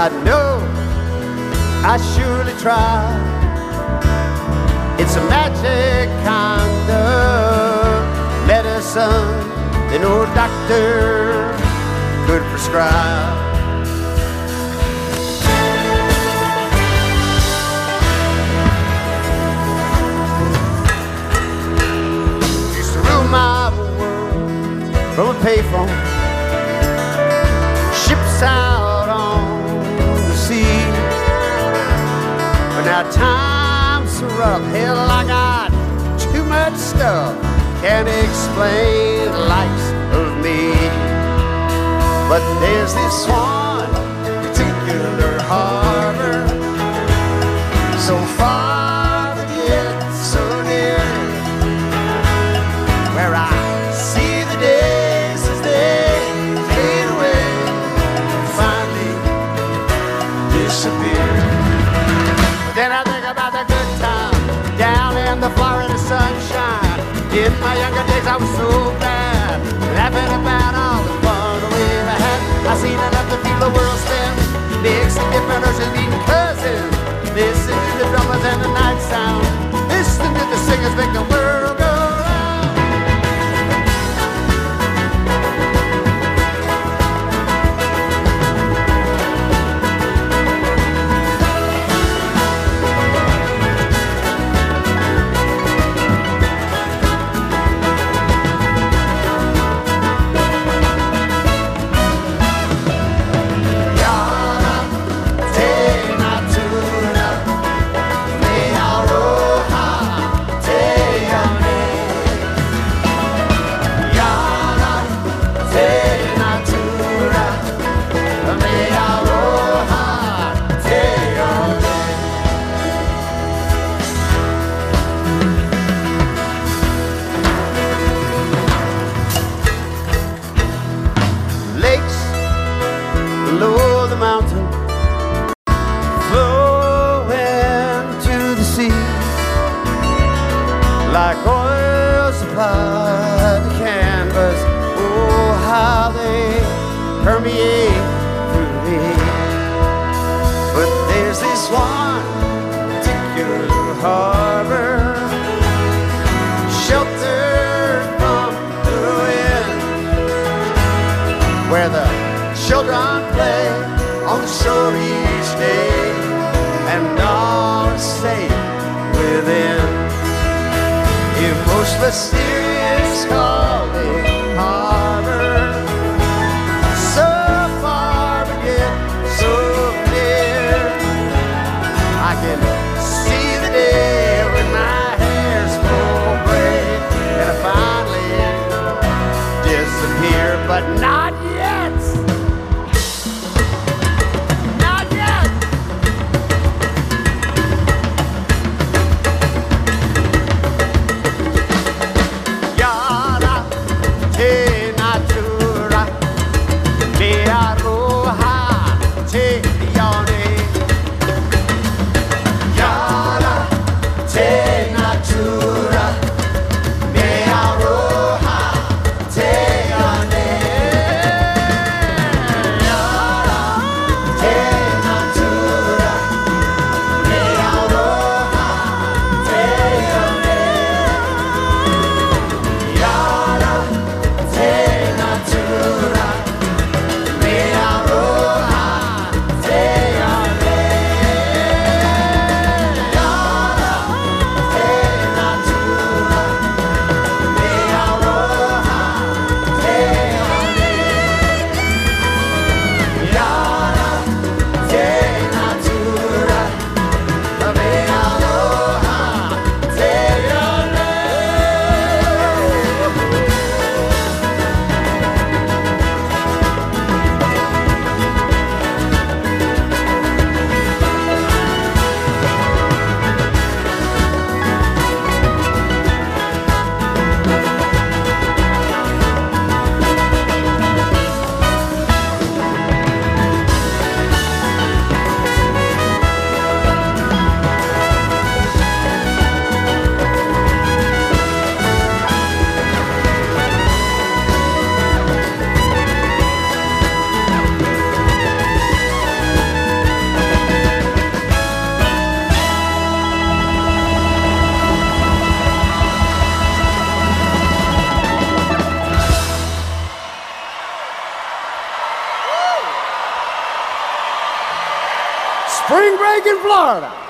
I know I surely try. It's a magic kind of medicine that no doctor could prescribe. Used to rule my world from a payphone, ships out on the sea. But now times are rough, hell, I got too much stuff, can't explain the likes of me. But there's this one particular harbor, so far but yet so near, where I see the days as they fade away and finally disappear. But then I think about the good time down in the Florida sunshine. In my younger days I was so bad, laughing about all the fun we've had. I seen enough to feel the world spin, mixing different oceans, meeting cousins, listening to the drummers and the night sound, listening to the singers make the world go round. Below the mountain, flowing to the sea, like oil supplied to canvas. Oh, how they permeate through me. But there's this one particular harbor, sheltered from the wind, where the children play on the shore each day, and all is safe within. In most mysterious calling harbor, so far but yet so near, I can see the day when my hair's full gray and I finally disappear, but not yet. spring break in Florida.